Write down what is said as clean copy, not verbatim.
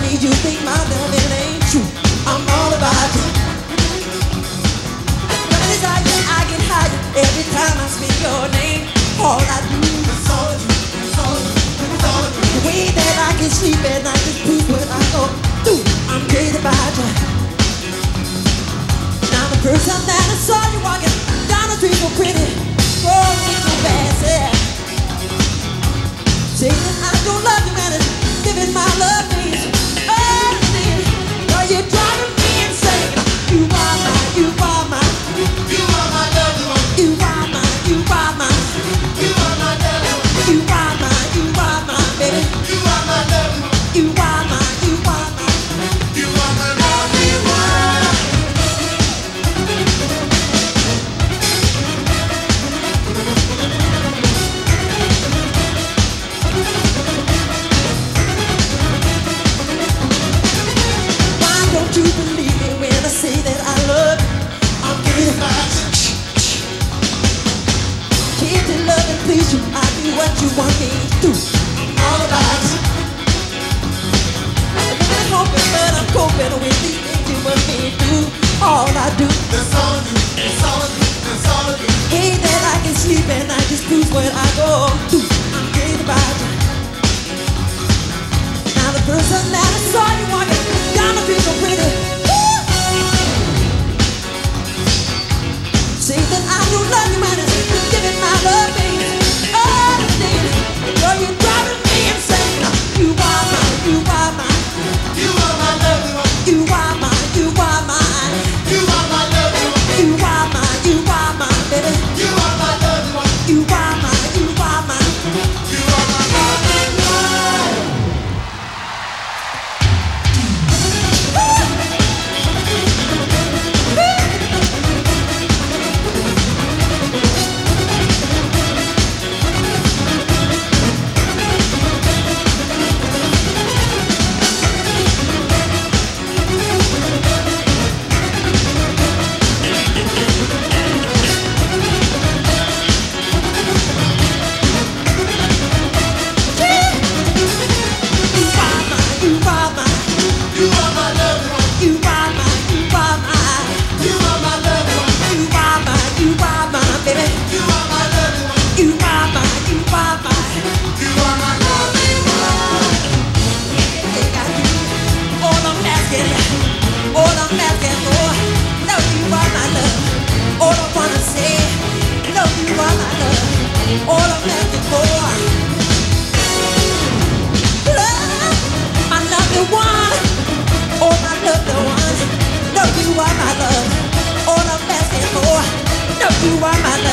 me you think my loving ain't true. I'm all about you. When I desire you, I get higher every time I speak your name. All I do is all you, it's all you, it's all you. The way that I can sleep at night just proves what I go through. I'm crazy about you. Now the first time that I saw you walking down the street so pretty, rolling so fast, yeah. Saying I don't love you and it's giving my love means everything. Girl, you're driving me insane. You are my, you are my, you are my loved one. You are my, you are my, you are my loved one. You are my, you are my baby. You are my loved one. You are my, you are my, you are my lovely one. Don't you believe me when I say that I love you? I'm getting about you. Can't you love and please you? I do what you want me to. I'm all about you. I'm hoping, but I'm coping with the things you want me to do. All I do, that's all you, that's all you, that's all you. Way that I can sleep and I just proves what I go through. I'm getting about you. Now the first time that I saw you walking down the street so pretty, say that I don't love you and it's giving my love, baby. Oh, girl, you're driving me insane. You are my, you are my, you are my lovely one. You are my, you are my, you are my lovely one. You are my, you are my, baby. You are my lovely one. You are my, you are my, you are my lovely one. You are my